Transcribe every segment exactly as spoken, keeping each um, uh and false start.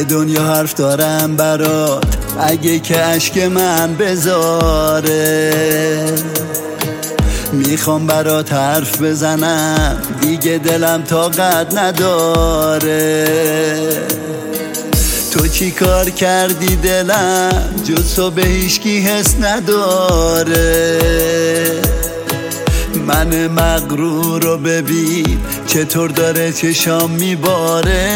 دنیا حرف دارم برات، اگه که اشک من بذاره. میخوام برات حرف بزنم، دیگه دلم طاقت نداره. تو چی کار کردی دلم جز تو به هیچکی حس نداره. من مغرور رو ببین چطور داره چشام میباره.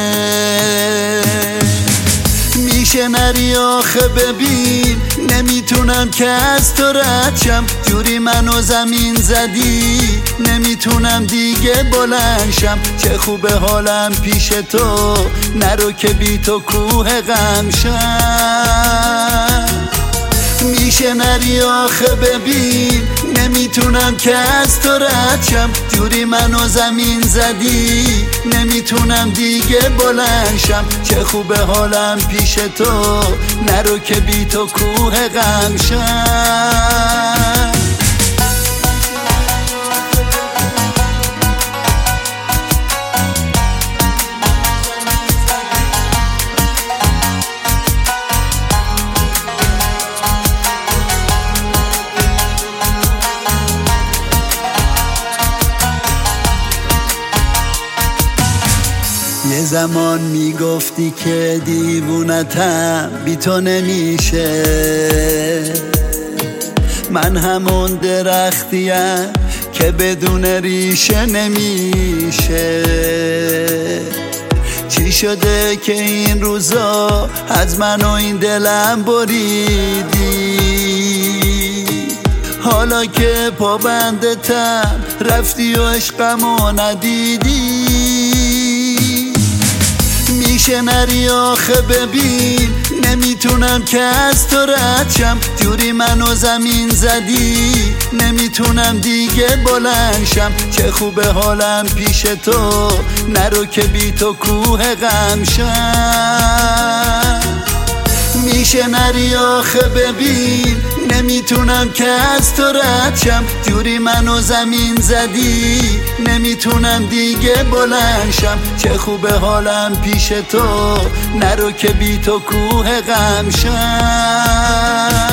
میشه نری آخه ببین، نمیتونم که از تو رد شم. جوری منو زمین زدی نمیتونم دیگه بلند شم. چه خوبه حالم پیش تو، نرو که بی تو کوه غم شم. میشه نری آخه ببین، نمیتونم که از تو رد شم. جوری منو زمین زدی نمیتونم دیگه بلند شم. چه خوبه حالم پیش تو، نرو که بی تو کوه غم شم. یه زمان میگفتی که دیوونتم بی تو نمیشه. من همون درختیم که بدون ریشه نمیشه. چی شده که این روزا از من و این دلم بریدی؟ حالا که پابندتم رفتی و عشقمو ندیدی. میشه نری آخه ببین، نمیتونم که از تو رد شم. جوری منو زمین زدی نمیتونم دیگه بلند شم. چه خوبه حالم پیش تو، نرو که بی تو کوه غم شم. میشه نری آخه ببین، نمیتونم که از تو رد شم. جوری منو زمین زدی نمیتونم دیگه بلند شم. چه خوبه حالم پیش تو، نرو که بی تو کوه غم شم.